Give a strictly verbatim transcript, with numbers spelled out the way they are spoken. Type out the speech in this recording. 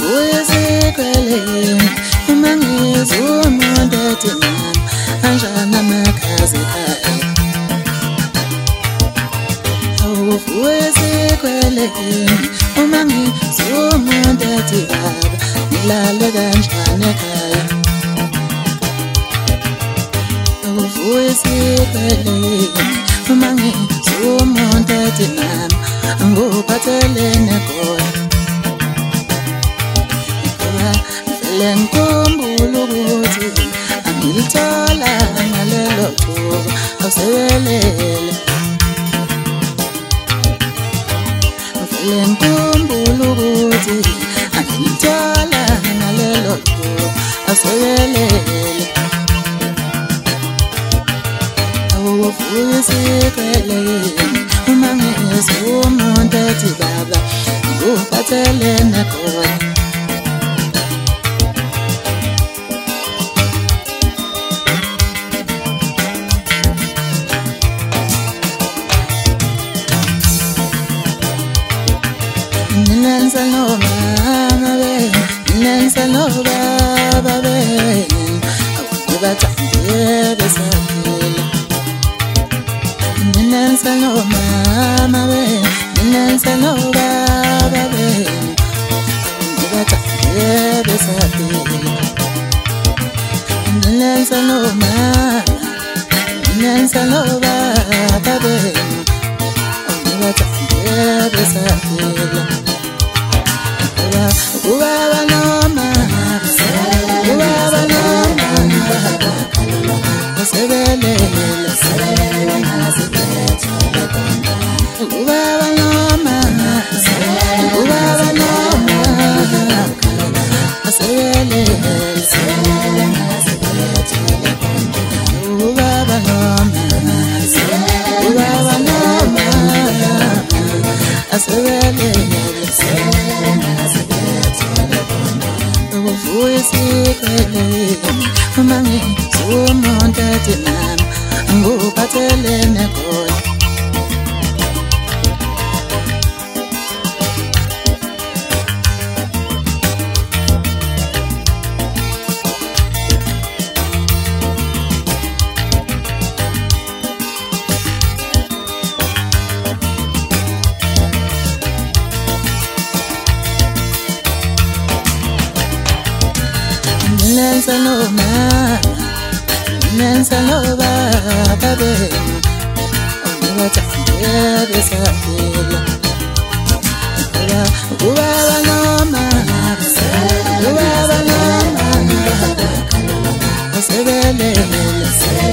uyizikweleni uma ngizwa umuntu ethi mama anjani amakhazi ekhaya. Uyizikweleni uma ngizwa umuntu ethi baba ngilale kanjani ekhaya. Uyizikweleni uma ngizwa umuntu ethi mama anguphathelene khona. Vele ngikhumbula ukuthi angilithola ngalelo thuba awusebelele. Vele ngikhumbula ukuthi angilithola ngalelo thuba awusebelele. Uyizikweleni uma ngizwa umuntu ethi baba anguphathelene khona. Nenza no mama be, nenza no baba be, akubathandile besakile. Nenza no mama be, nenza no baba be, akubathandile besakile. Nenza no mama, nenza no baba be, akubathandile besakile. Ubaba noma, ubaba noma, usebelele, ubaba noma, ubaba noma, usebelele, ubaba noma, ubaba noma, usebelele. Uyizikweleni uma ngizwa umuntu ethi mama anguphathelene khona. Nenza no mama, nenza no baba be, akubathandile besakile. Ubaba noma, ubaba noma, usebelele.